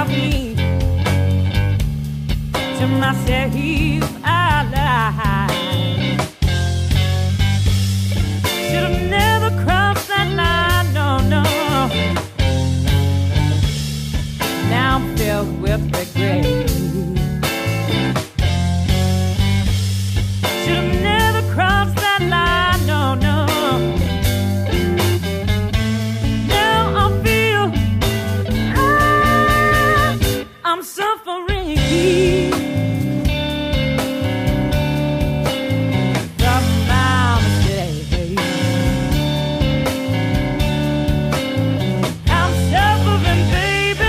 about me to myself I lied. Should have never crossed that line, no, no. Now I'm filled with regret. Should have never crossed that line, no, no. Now I feel I'm suffering from my mistake. I'm suffering, baby.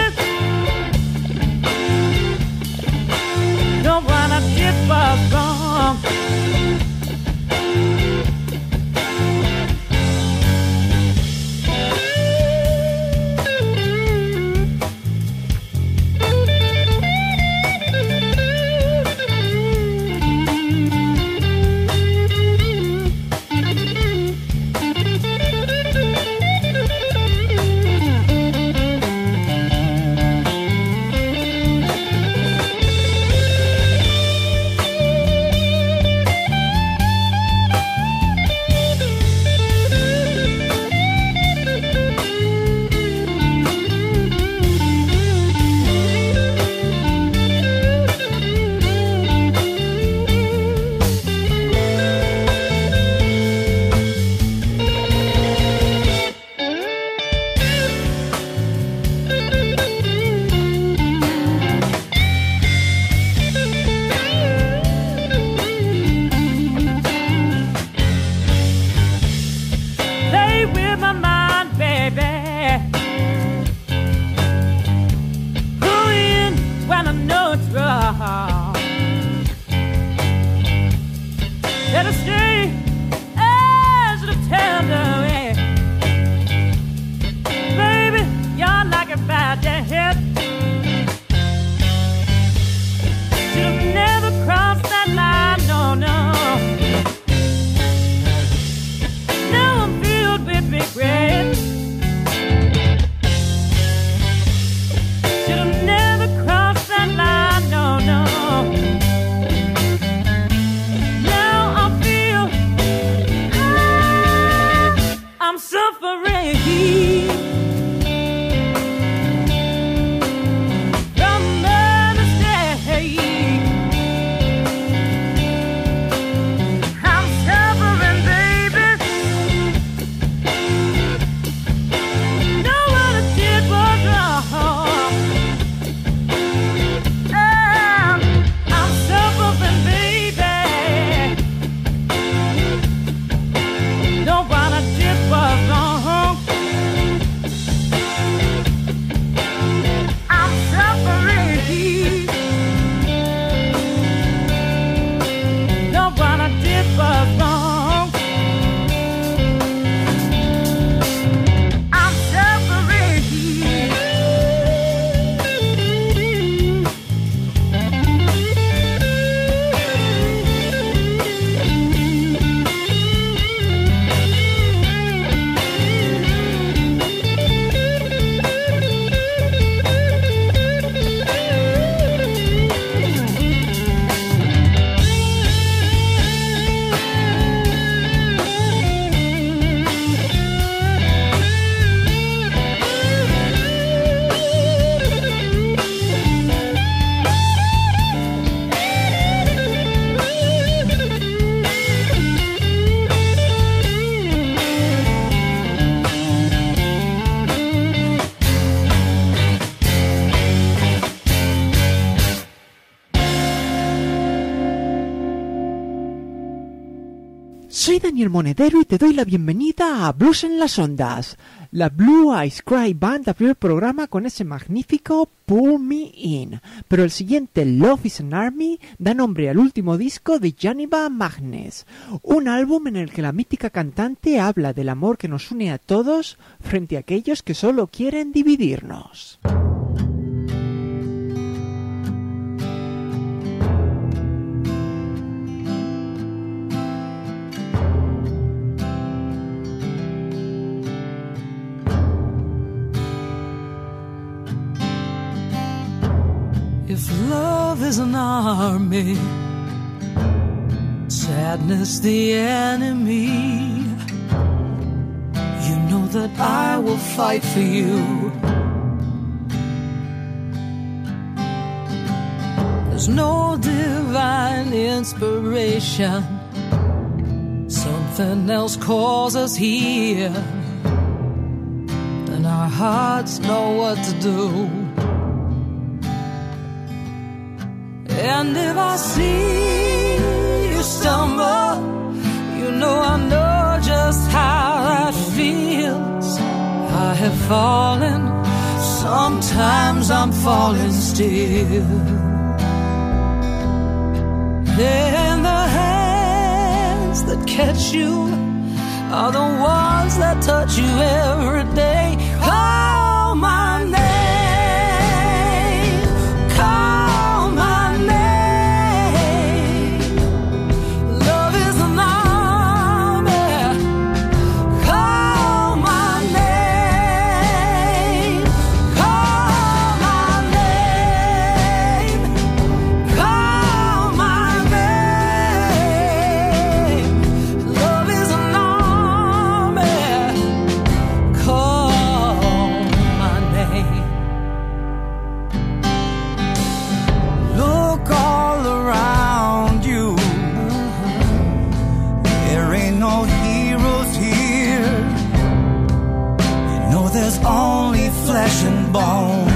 No one I did was wrong. Soy Daniel Monedero y te doy la bienvenida a Blues en las Ondas. La Blue Eyes Cry Band abrió el programa con ese magnífico Pull Me In, pero el siguiente Love is an Army da nombre al último disco de Janiva Magness, un álbum en el que la mítica cantante habla del amor que nos une a todos frente a aquellos que solo quieren dividirnos. If love is an army, sadness the enemy, you know that I will fight for you. There's no divine inspiration, something else calls us here, and our hearts know what to do. And if I see you stumble, you know I know just how that feels. I have fallen, sometimes I'm falling still. And the hands that catch you are the ones that touch you every day. Call my name. Only flesh and bone.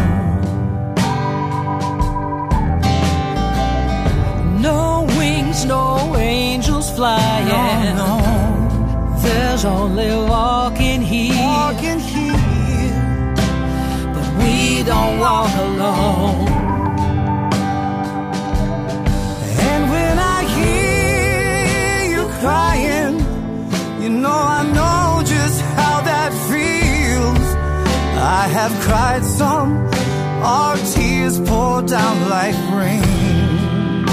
No wings, no angels flying. No, no. There's only walking here. Walking here. But we don't walk alone. And when I hear you crying, you know I know just how that feels. I have cried some, our tears pour down like rain.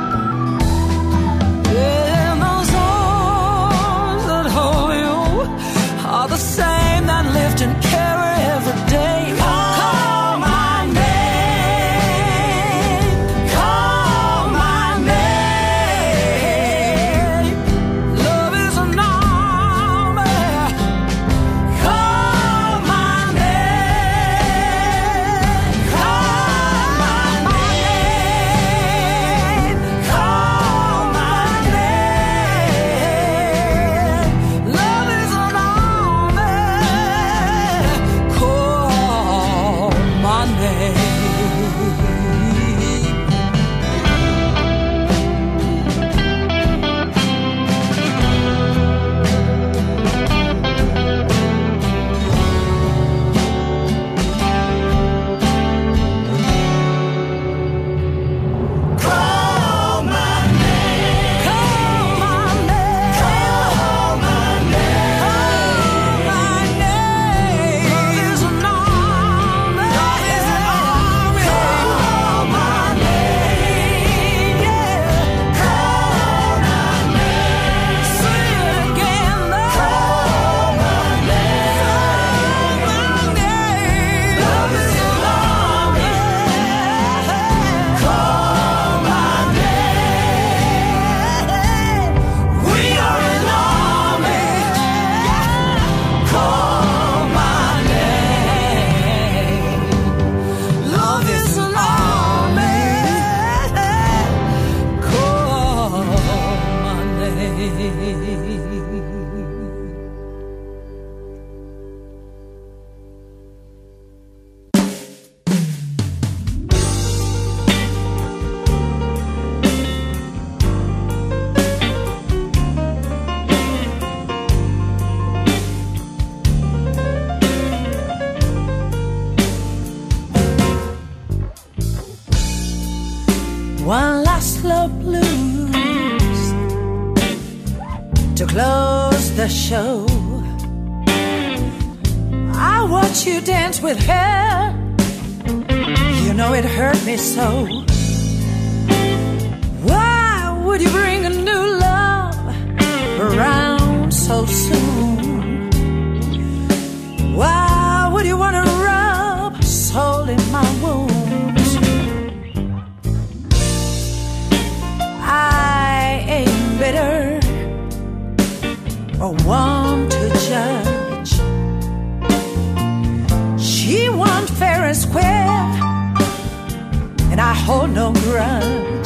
And those arms that hold you are the same that lift and carry every day. Call my name, call my name. Love is an army. Call my name, call my name, call my name. Love is an army. Call my name. Call my name. Call my name. Call my name. Call my name. Love is an army. Love is an army. Call my name. Yeah. Call my name. Say it again. Call my name. Call my name. Love is an army. Call my name. We are an army. Call my name. Love is an army. Call my name. One last slow blues to close the show. I watch you dance with her. You know it hurt me so. Why would you bring a new love around so soon? Why would you want to rub salt in my wounds? is square, and I hold no grudge.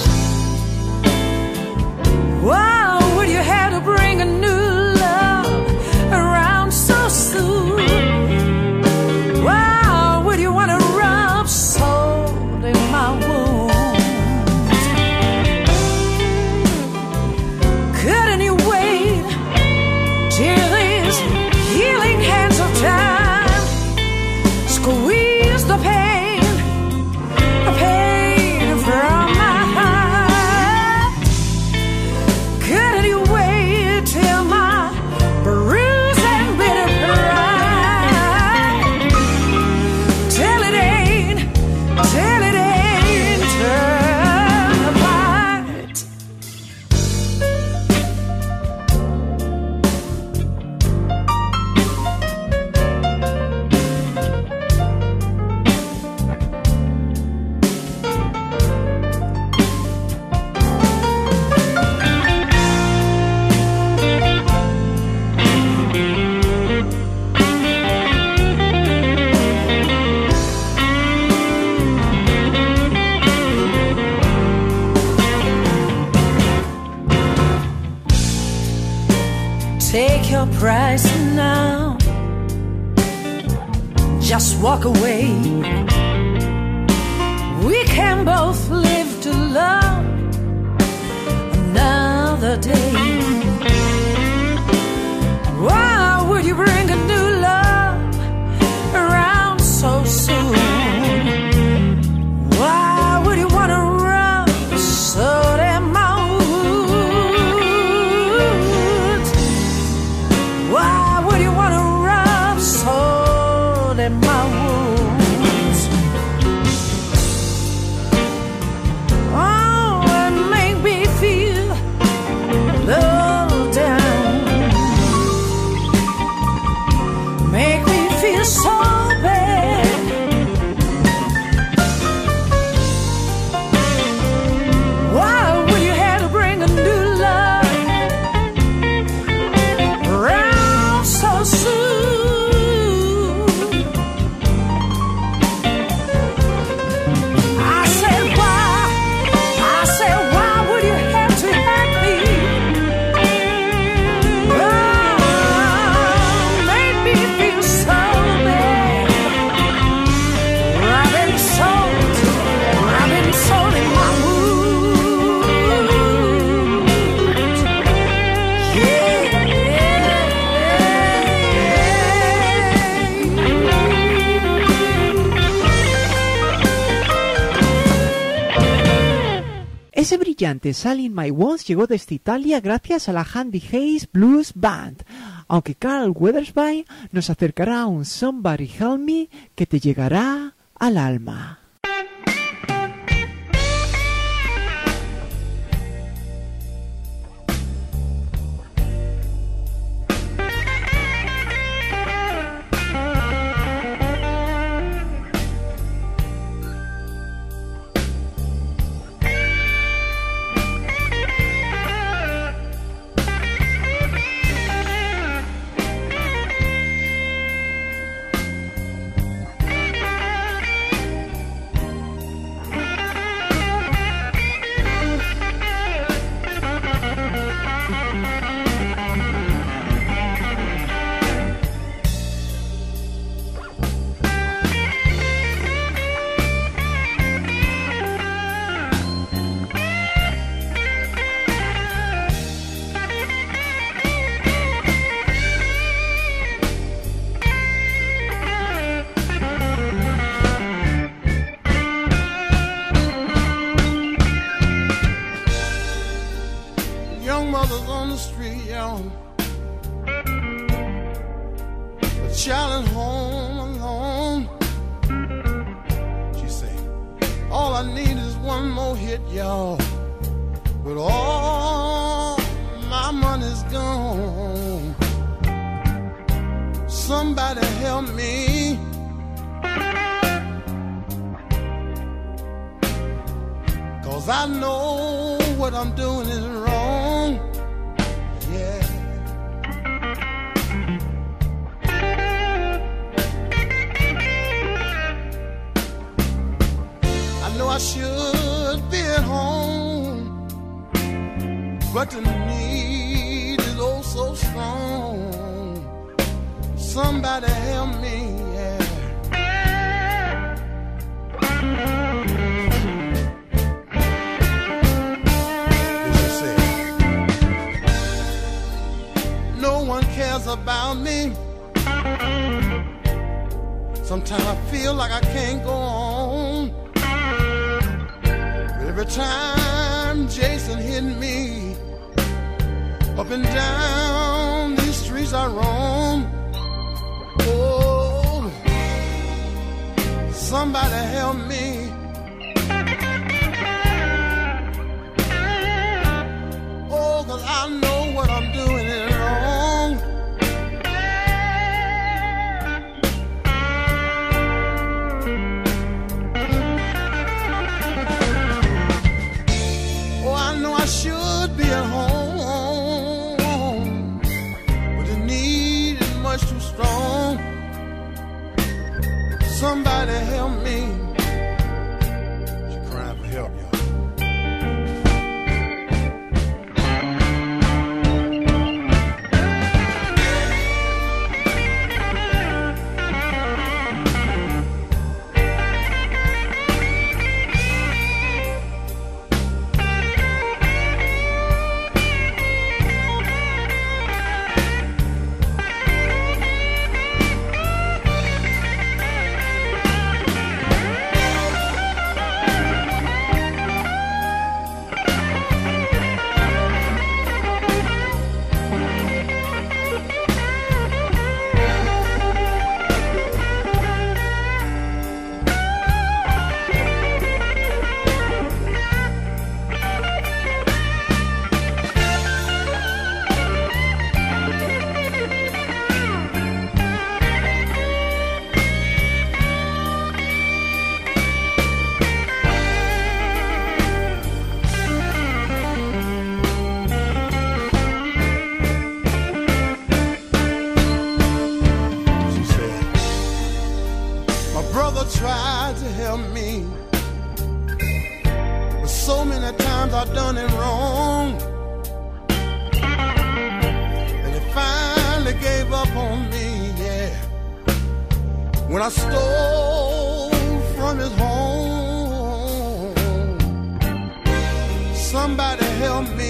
Why would you have to bring a new love around so soon? Why would you want to rub salt in my wounds? Couldn't you wait till these healing hands of time squeeze the pain from my heart? Couldn't you wait till my bruised and bitter pride till it ain't turned apart? Take your price now, just walk away. We can both live to love another day. Why would you bring a new love around so soon? Why would you want to rub salt in my wounds? Why would you want to rub salt in my wounds? Oh, and make me feel low down. Make me feel so bad. Why would you have to bring a new love around so soon? I said why would you have to hurt me? Oh, make me feel so bad. Rubbing salt in my wounds. Ese brillante Sally in My Wounds llegó desde Italia gracias a la Handy Hayes Blues Band, aunque Carl Weathersby nos acercará a un Somebody Help Me que te llegará al alma. Young mothers on the street, young. A child at home alone. She say, all I need is one more hit, y'all. But all my money's gone. Somebody help me. Cause I know what I'm doing is wrong. Yeah. know I should be at home, but the need is oh so strong. Somebody help me, yeah. No one cares about me. Sometimes I feel like I can't go on. But every time Jason hit me, up and down these streets I roam. Oh, somebody help me. Oh, 'cause I know what I'm doing is wrong. Oh, I know I should be at home, but the need is much too strong. Somebody help me. She's crying for help, y'all. Tried to help me, but so many times I've done it wrong, and he finally gave up on me, yeah, when I stole from his home. Somebody help me.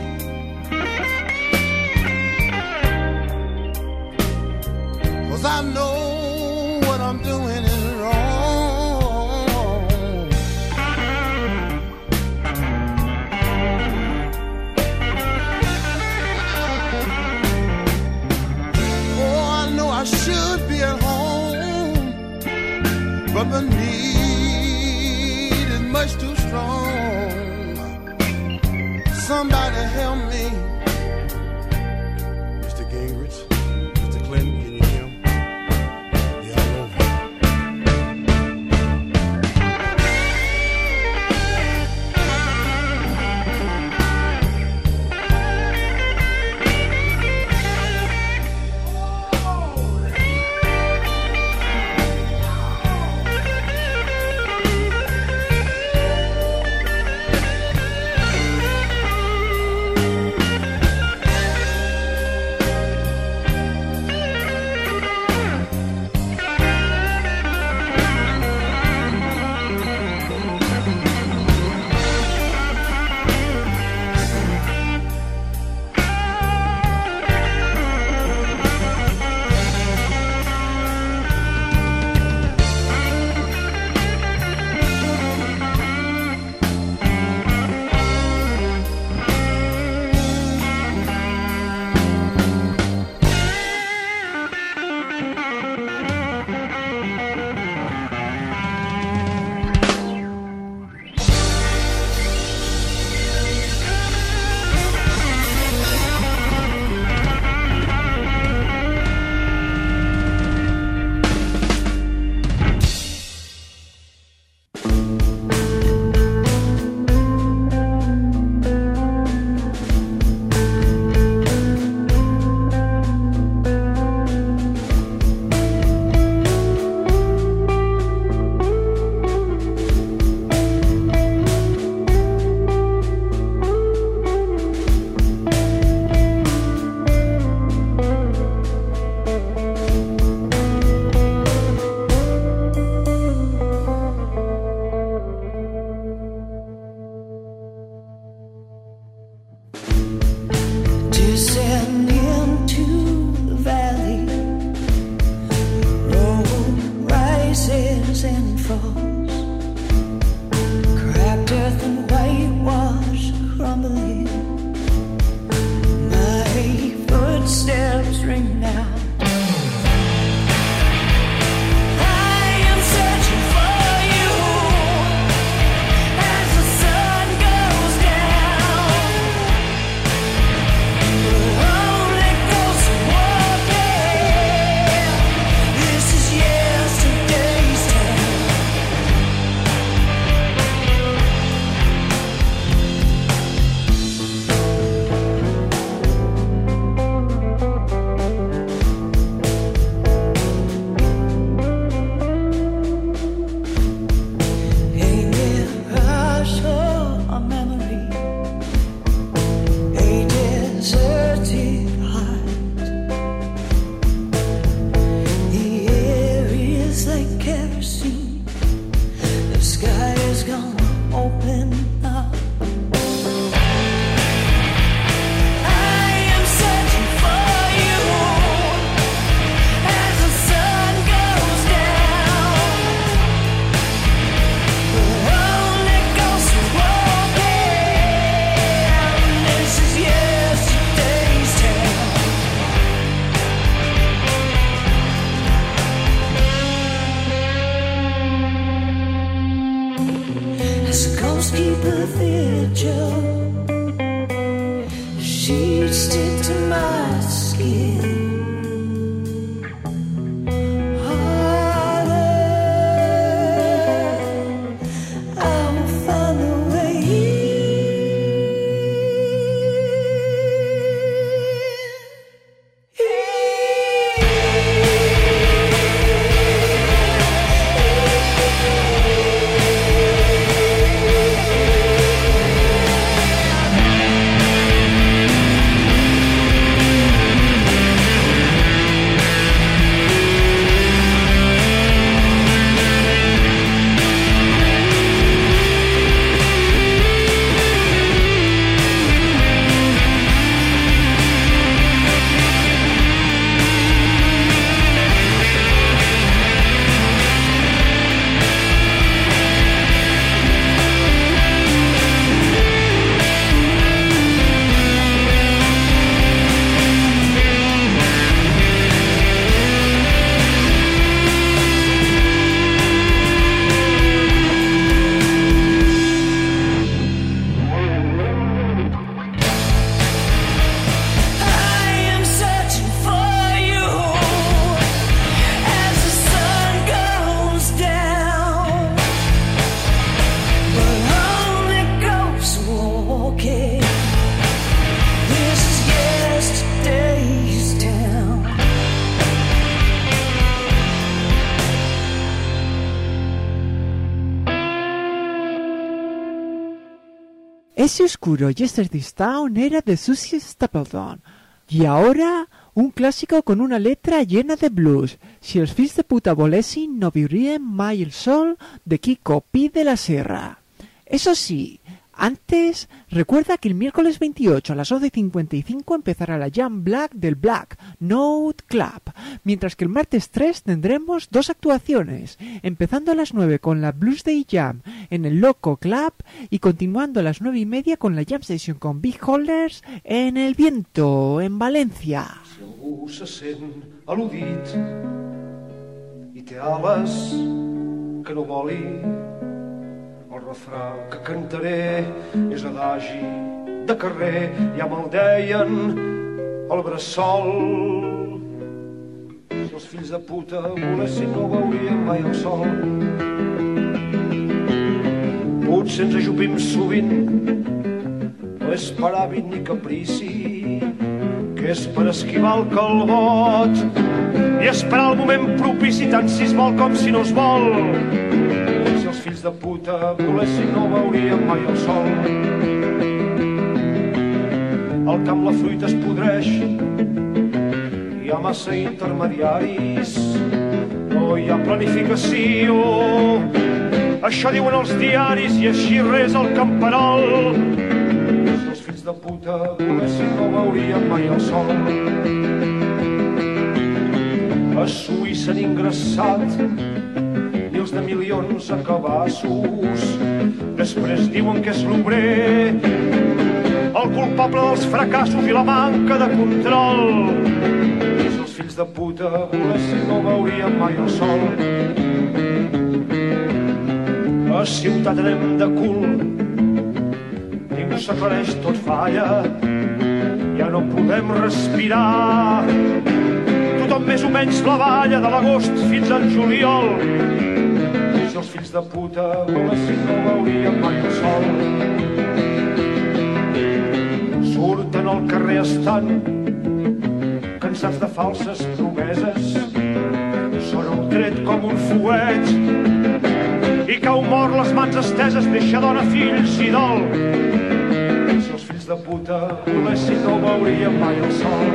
'Cause I know what I'm doing is wrong. Oh, I know I should be at home, but the need is much too strong. Somebody help me. Mr. Gingrich, Mr. Clinton, can you hear him? This ghost keeper vigil, she'd stick to my skin. Ese oscuro Yesterday's Town era de Susie Stapleton. Y ahora, un clásico con una letra llena de blues. Si els fills de puta volessin, no viurien mai el sol de Kiko Pi de la Serra. Eso sí, antes, recuerda que el miércoles 28 a las 11:55 empezará la Jam Black del Black Note Club, mientras que el martes 3 tendremos dos actuaciones, empezando a las 9 con la Blues Day Jam en el Loco Club y continuando a las 9:30 con la Jam Session con Big Holders en El Viento, en Valencia. Si algú se sent al·ludit i té ales que no voli, el refrà que cantaré és adagi de carrer, ja me'l deien el bressol. Si els fills de puta volessin no veurien mai el sol. Potser ens ajupim sovint, no és per hàbit ni caprici, que és per esquivar el calbot i esperar el moment propici, tant si es vol com si no es vol. Si els fills de puta volessin no veurien mai el sol. Al camp la fruita es podreix, hi ha massa intermediaris, no hi ha planificació. Això diuen els diaris i així res el camperol. Si els fills de puta volessin no veurien mai el sol. A Suïssa han ingressat mils de milions a cabassos, després diuen que és l'obrer el culpable dels fracassos i la manca de control. Si els fills de puta volessin no veurien mai el sol. A ciutat anem de cul, ningú s'aclareix, tot falla, ja no podem respirar. Tothom més o menys blavalla de l'agost fins al juliol. Si els fills de puta volessin no veurien mai el sol. Surten al carrer estant cansats de falses promeses, sona un tret com un fuet i cau mort les mans esteses, deixa dona, fills i dol. Si els fills de puta volessin no veurien mai el sol.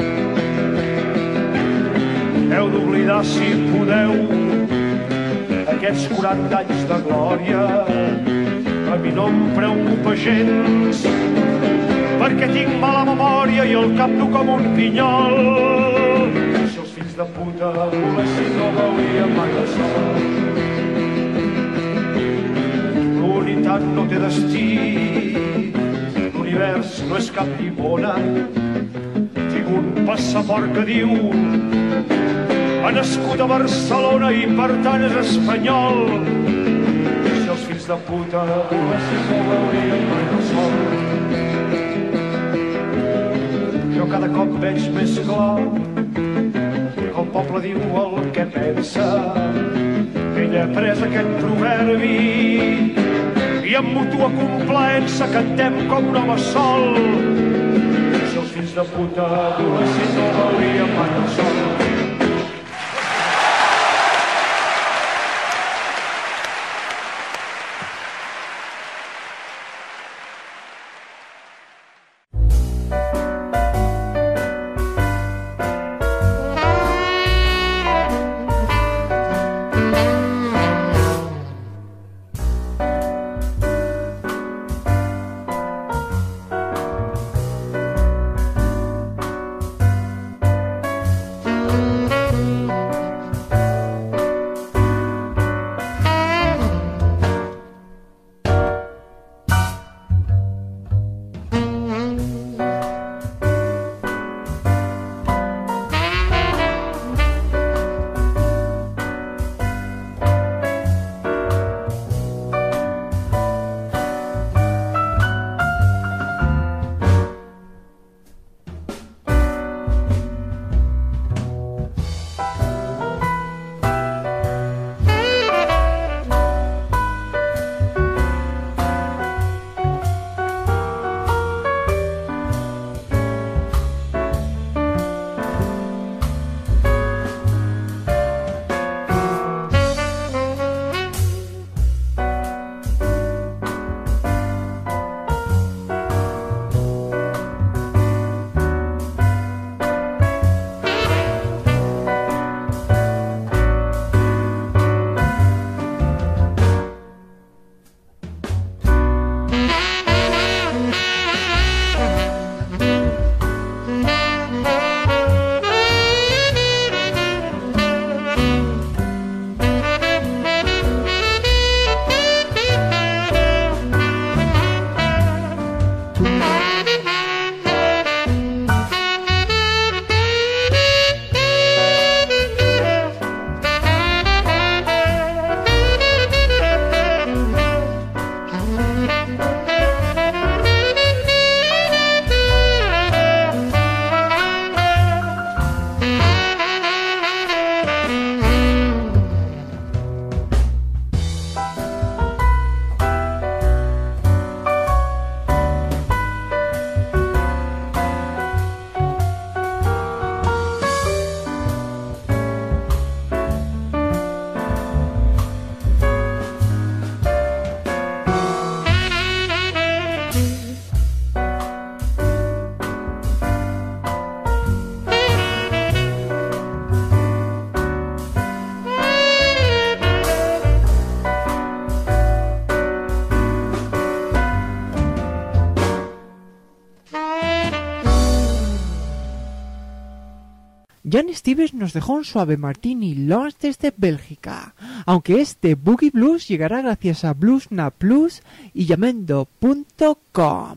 Heu d'oblidar, si podeu, aquests 40 anys de glòria. A mi no em preocupa gens, perquè tinc mala memòria i el cap dur com un pinyol. Si els fills de puta volessin no veurien mai el sol. L'unitat no té destí, l'univers no és cap llimona. Tinc un passaport que diu ha nascut a Barcelona i per tant és espanyol. Si els fills de puta, si no veuria mai el sol. Jo cada cop veig més clar que el poble diu el que pensa, que ella ha pres aquest proverbi i amb mútua complaença cantem com un home sol. Si els fills de puta si no veuríem mai el sol. Jan Stevens nos dejó un suave martini lunch desde Bélgica, aunque este Boogie Blues llegará gracias a Bluesna Plus y Yamendo.com.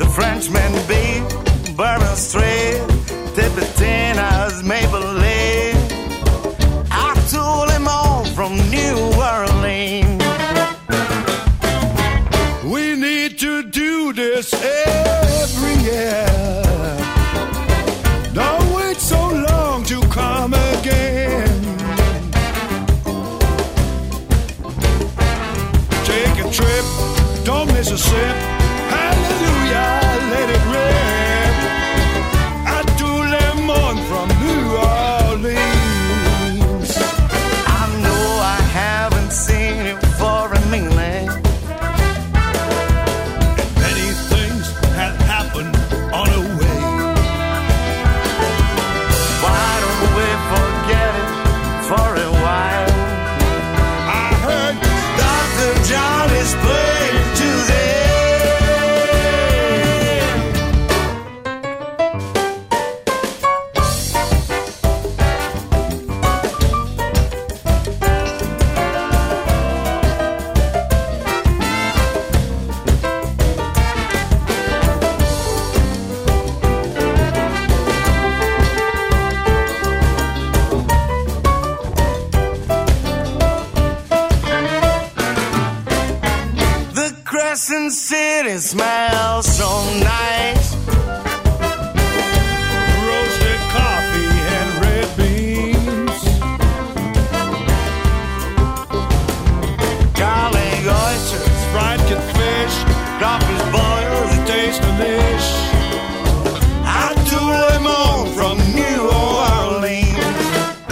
Frenchman beef, Bourbon Street, Tipitina's Maple Leaf. I told him all from New Orleans. We need to do this every year. Don't wait so long to come again. Take a trip, don't miss a sip. Hallelujah, let it rip. I do lemon from New Orleans. I know I haven't seen you for a minute. Many things have happened on the way. Why don't we forget it for a while? I heard Dr. John is playing today. Crescent City smells so nice. roasted coffee and red beans. Garlic oysters, Fried catfish, crawfish boiled, the taste of fish. I do them all from New Orleans.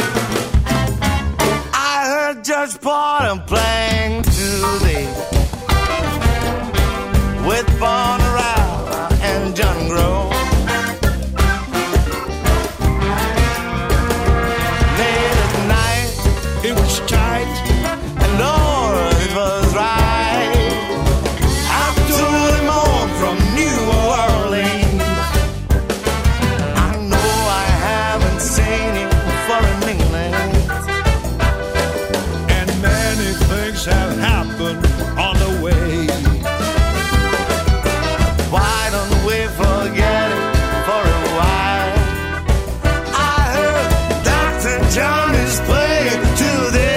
I heard Judge Porter playing today with Bon Rao and John Grove. Late at night, It was tight. and Lord, it was right. I told him on from New Orleans. I know I haven't seen him for a minute. And many things have happened on the way. Why don't we forget it for a while? I heard Dr. John is playing today.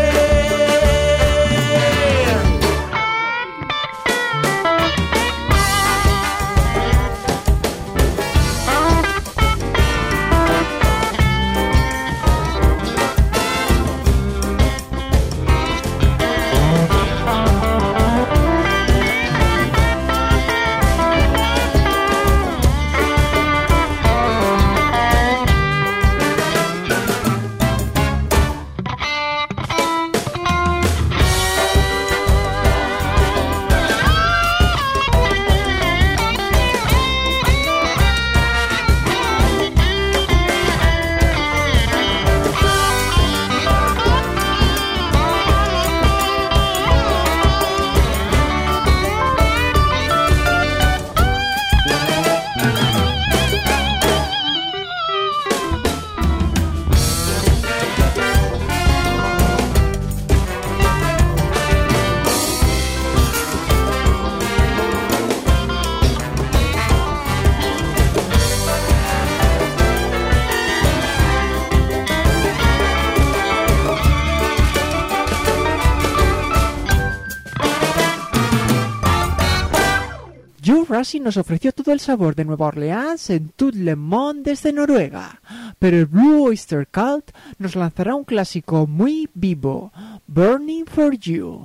Joe Rassi nos ofreció todo el sabor de Nueva Orleans en Tout le Monde desde Noruega, pero el Blue Oyster Cult nos lanzará un clásico muy vivo, Burning for You.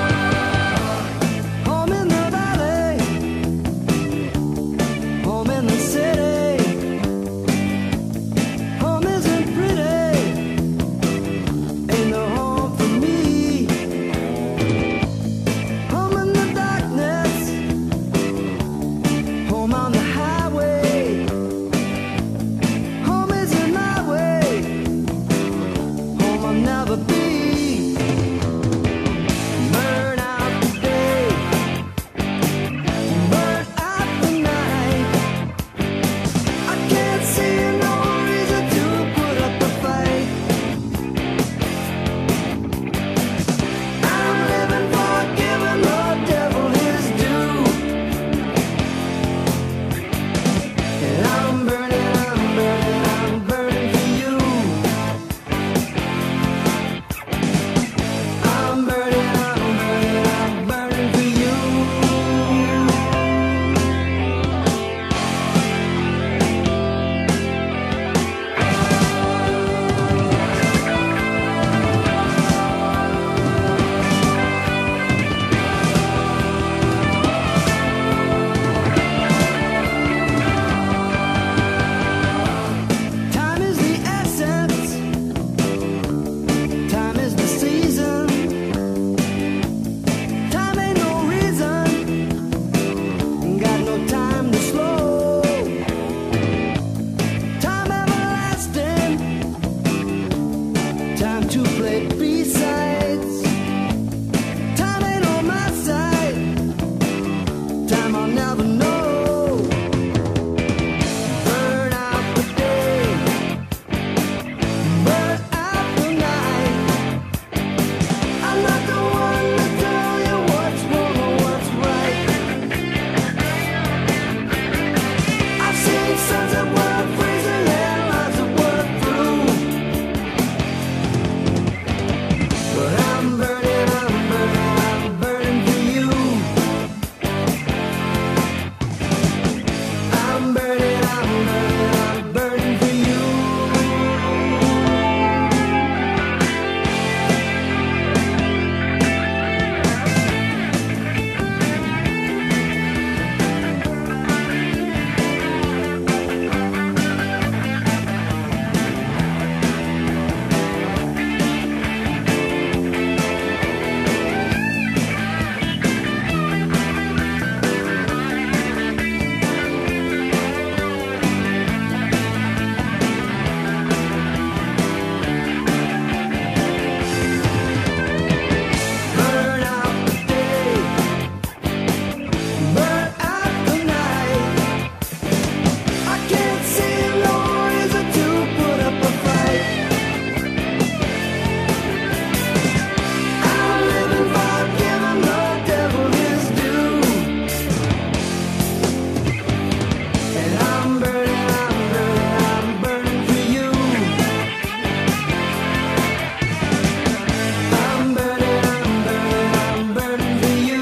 Home in the valley, home in the to play B-sides. Time ain't on my side. Time I'll never know. Burn out the day, burn out the night. I'm not the one to tell you what's wrong or what's right. I've seen suns that were freezing and lives that were through. But I'm burning, I'm burning, I'm burning for you. I'm burning, I'm burning, I'm burning for you. Burn out the day, burn out the night. I can't see no reason to put up a fight. I'm living by giving the devil his due. And I'm burning, I'm burning, I'm burning for you. I'm burning, I'm burning, I'm burning for you.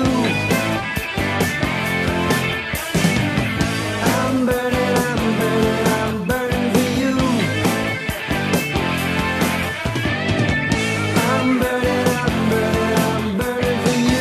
I'm burning, I'm burning, I'm burning for you. I'm burning, I'm burning, I'm burning for you.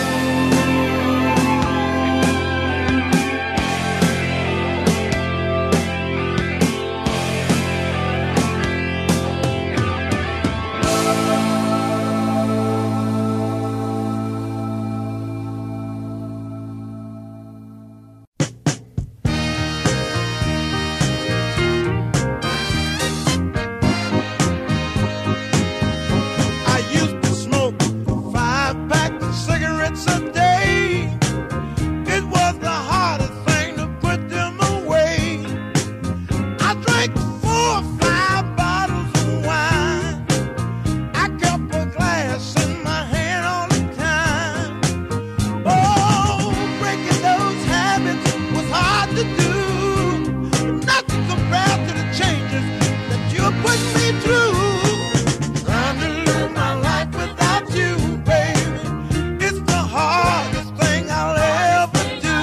I used to smoke 5 packs of cigarettes a day. It was the hardest thing to put them away. I drank 4 or 5 bottles of wine. I kept a glass in my hand all the time. Oh, breaking those habits was hard to do. Nothing compared to the changes that you put me through. Trying to live my life without you, baby, it's the hardest thing I'll ever do.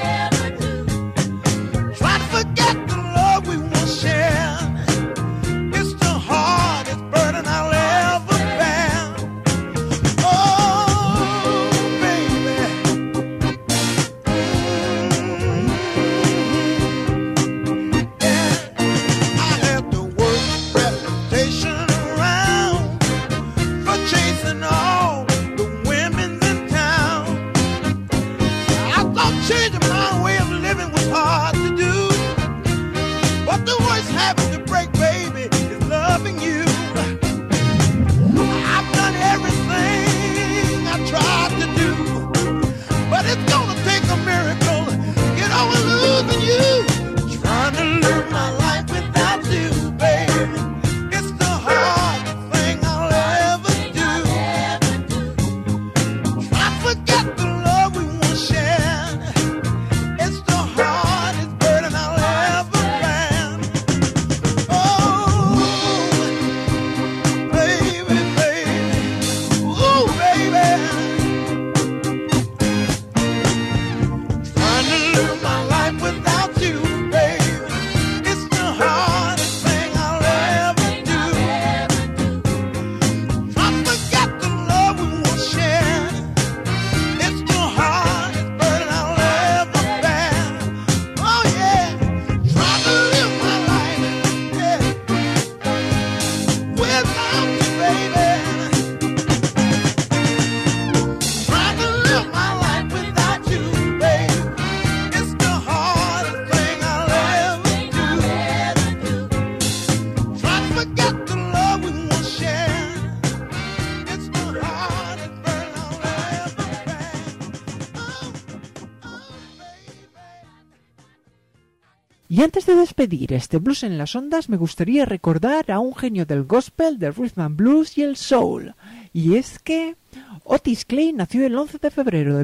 Try to forget the love we once shared. It's the hardest burden I'll ever bear. Oh, baby. Yeah. I had the worst reputation around for chasing all the women in town. I thought changing my way of living was hard to do, but the worst habit to break, baby, is loving you. I've done everything I tried to do, but it's gonna take a miracle to get over losing you. Trying to live my life without you, baby, it's the hardest thing I'll ever do. Try to forget the love we once shared. It's the hardest burden I'll ever bear. Oh, baby, baby, ooh, baby. Trying to live my life without you, baby, it's the hardest thing I'll ever do. Try to forget the love we once shared. It's the hardest burden I'll ever bear. Oh yeah, try to live my life, yeah, without you, baby. Try to live my life without you, baby. It's the hardest thing I'll ever do. Try to forget the love we once shared. Y antes de despedir este Blues en las Ondas, me gustaría recordar a un genio del gospel, del rhythm and blues y el soul. Y es que Otis Clay nació el 11 de febrero de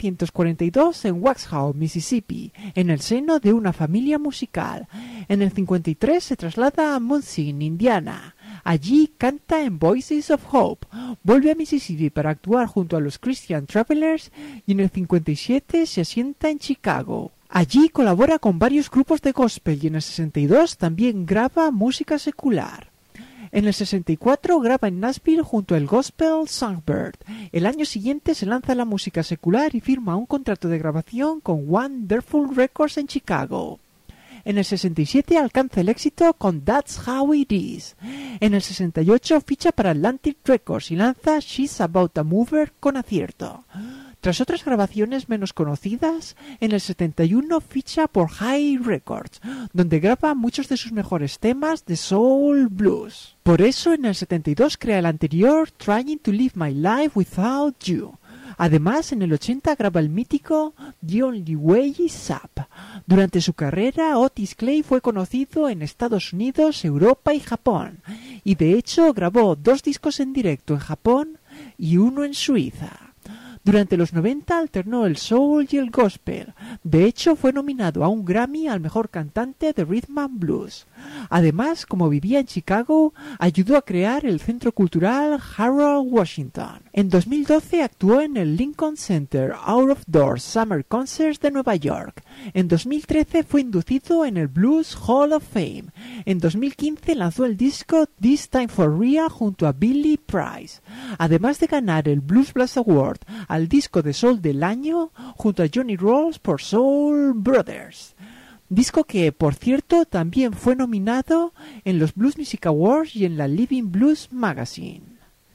1942 en Waxhaw, Mississippi, en el seno de una familia musical. En el 53 se traslada a Muncie, Indiana. Allí canta en Voices of Hope, vuelve a Mississippi para actuar junto a los Christian Travelers y en el 57 se asienta en Chicago. Allí colabora con varios grupos de gospel y en el 62 también graba música secular. En el 64 graba en Nashville junto al Gospel Songbird. El año siguiente se lanza la música secular y firma un contrato de grabación con Wonderful Records en Chicago. En el 67 alcanza el éxito con That's How It Is. En el 68 ficha para Atlantic Records y lanza She's About a Mover con acierto. Tras otras grabaciones menos conocidas, en el 71 ficha por High Records, donde graba muchos de sus mejores temas de soul blues. Por eso en el 72 crea el anterior Trying to Live My Life Without You. Además, en el 80 graba el mítico The Only Way Is Up. Durante su carrera, Otis Clay fue conocido en Estados Unidos, Europa y Japón, y de hecho grabó 2 discos en directo en Japón y 1 en Suiza. Durante los 90 alternó el soul y el gospel. De hecho, fue nominado a un Grammy al mejor cantante de rhythm and blues. Además, como vivía en Chicago, ayudó a crear el centro cultural Harold Washington. En 2012 actuó en el Lincoln Center Out of Doors Summer Concerts de Nueva York. En 2013 fue inducido en el Blues Hall of Fame. En 2015 lanzó el disco This Time for Real junto a Billy Price. Además de ganar el Blues Blast Award al disco de soul del año junto a Johnny Rolls por Soul Brothers. Disco que, por cierto, también fue nominado en los Blues Music Awards y en la Living Blues Magazine.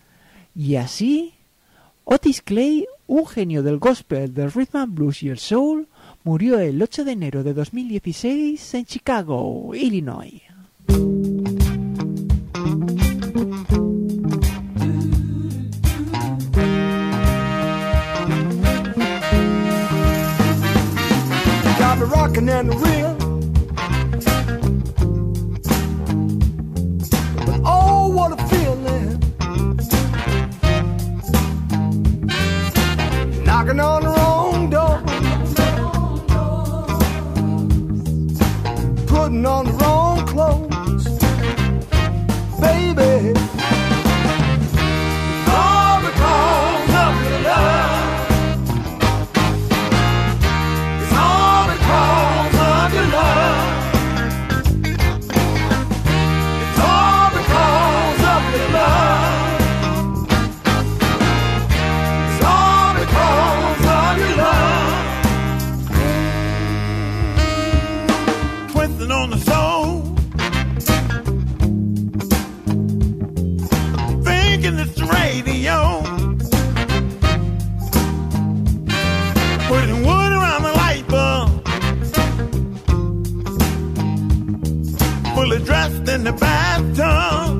Y así, Otis Clay, un genio del gospel, del rhythm and blues y el soul, murió el 8 de enero de 2016 en Chicago, Illinois. Got me rocking and the reel. But oh, what a feeling. Knocking on the wrong door. Putting on the wrong clothes. Baby. All because of your love. Radio, putting wood around the light bulb, fully dressed in the bathtub.